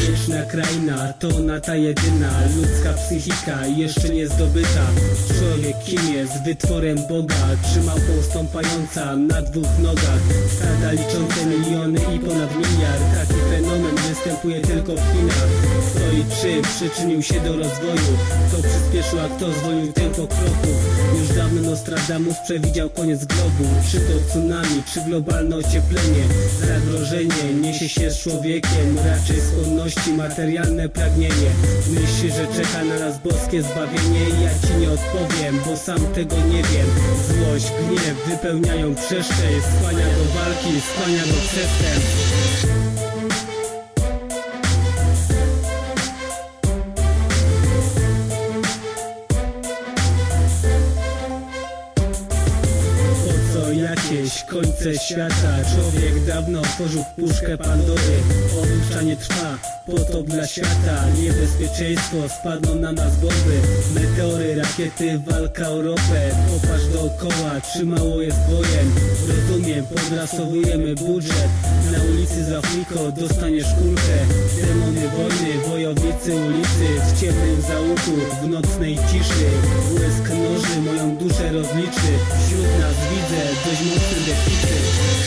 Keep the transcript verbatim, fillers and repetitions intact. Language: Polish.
Bezpieczna kraina, to ona ta jedyna. Ludzka psychika jeszcze nie zdobyta. Człowiek kim jest? Wytworem Boga. Trzymałką stąpająca na dwóch nogach. Stada liczące miliony i ponad miliard. Taki fenomen występuje tylko w Chinach. Kto i czym przyczynił się do rozwoju? Kto przyspieszył, a kto zwolnił tempo kroków? Już dawno Nostradamus przewidział koniec globu. Czy to tsunami, czy globalne ocieplenie? Zagrożenie niesie się z człowiekiem, raczej skłonności, materialne pragnienie. Myśli, że czeka na nas boskie zbawienie. Ja ci nie odpowiem, bo sam tego nie wiem. Złość, gniew wypełniają przestrzeń. Skłania do walki, skłania do przestępstw. Jakieś końce świata. Człowiek dawno otworzył puszkę Pandory. Oduczanie trwa, potop dla świata. Niebezpieczeństwo, spadną na nas bomby. Meteory, rakiety, walka o ropę. Popatrz dookoła, czy mało jest wojen? Rozumiem, podrasowujemy budżet. Na ulicy za fliko dostaniesz kulkę. Demony wojny, wojownicy ulicy. W ciemnym załuku, w nocnej ciszy. Błysk noży moją duszę rozliczy. Wśród nas widzę dość mocny deficyt.